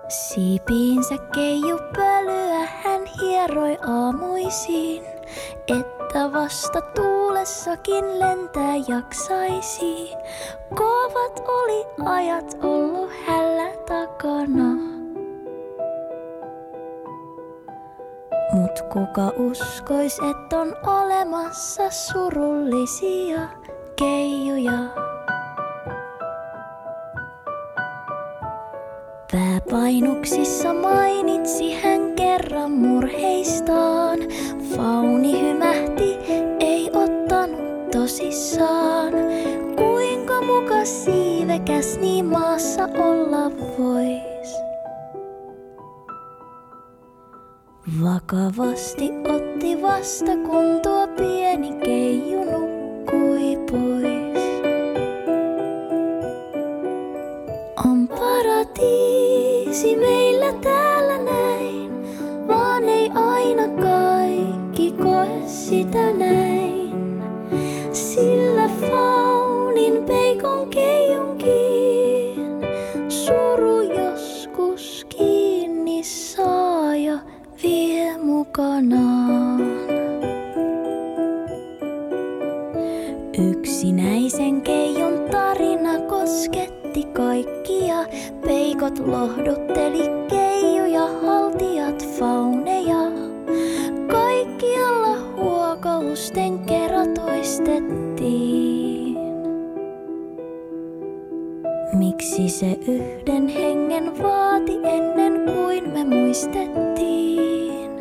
Siipiinsä keijupölyä hän hieroi aamuisin, että vasta tuulessakin lentää jaksaisi. Kovat oli ajat ollut hällä takana. Mut kuka uskois, et on olemassa surullisia keijuja? Pääpainuksissa mainitsi hän kerran murheistaan. Fauni hymähti, ei ottanut tosissaan. Kuinka muka siivekäs niin maassa olla vois? Vakavasti otti vasta, kun tuo pieni keiju nukkui pois. On paratiisi meillä täällä näin, vaan ei aina kaikki koe sitä näin. Sillä faunin peikon keijunkin suru joskus kiinni saa ja vie mukanaan. Yksinäisen keijun tarina kosketti kaikkia. Peikot lohdutteli keijuja, haltijat fauneja. Kaikkialla huokausten kera toistettiin. Miksi se yhden hengen vaati ennen kuin me muistettiin?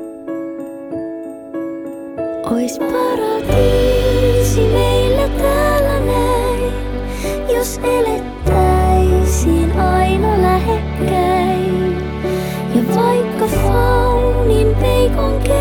Ois paratiisi meillä täällä näin, jos elettäisiin aina lähekkäin. Ja vaikka faunin peikon